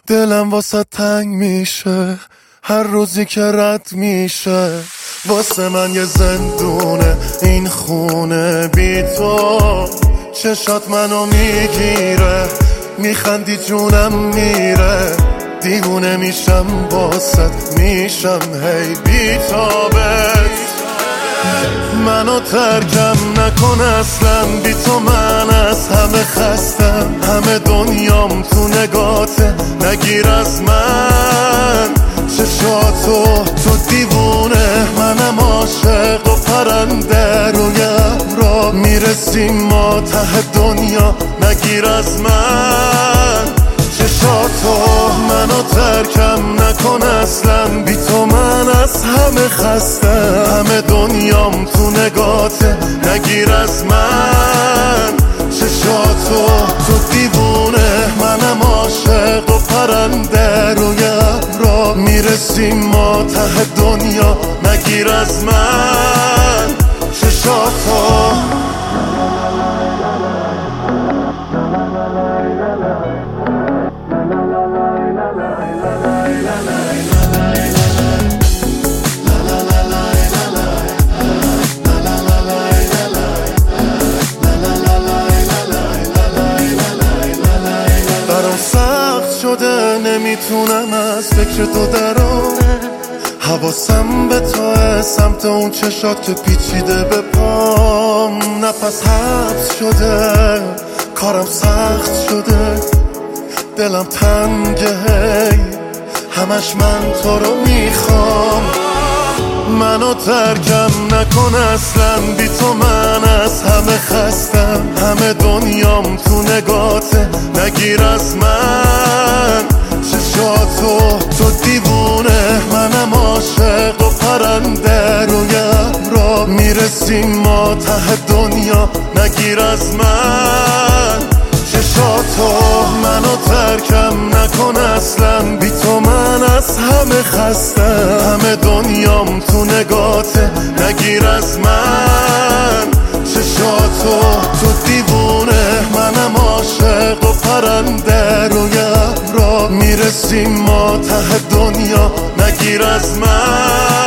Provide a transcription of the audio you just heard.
دلم واسه تنگ میشه هر روزی که رد میشه. واسه من یه زندونه این خونه بی تو. چشات منو میگیره میخندی جونم میره. دیوونه میشم باست میشم هی بی تابت. منو ترکم نکن اصلا بی تو من از همه خستم. همه دنیام تو نگاته نگیر از من چشاتو. تو دیوونه منم عاشق و پرنده روی ابرا میرسیم ما ته دنیا نگیر از من چشاتو. منو ترکم نکن اصلا بی تو من از همه خستم. همه دنیام تو نگاته نگیر از من چشاتو. تو دیوونه منم عاشق و پرنده روی ابرا میرسیم ما ته دنیا نگیر از من چشاتو. شده نمیتونم از فکر تو درام. حواسم به توه سمت اون چشات که پیچیده به پام. نفس حبس شده کارم سخت شده دلم تنگه هی همش من تو رو میخوام. منو ترکم نکن اصلا بی تو من از همه خستم. همه دنیام تو نگاته نگیر از من چشاتو. تو دیوونه منم عاشق و پرنده روی ابرا میرسیم ما ته دنیا نگیر از من چشاتو. منو ترکم نکن اصلا بی تو من از همه خستم. همه دنیام تو نگاته نگیر از من چشاتو. تو دیوونه منم عاشق و پرنده روی ابرا میرسیم ما ته دنیا نگیر از من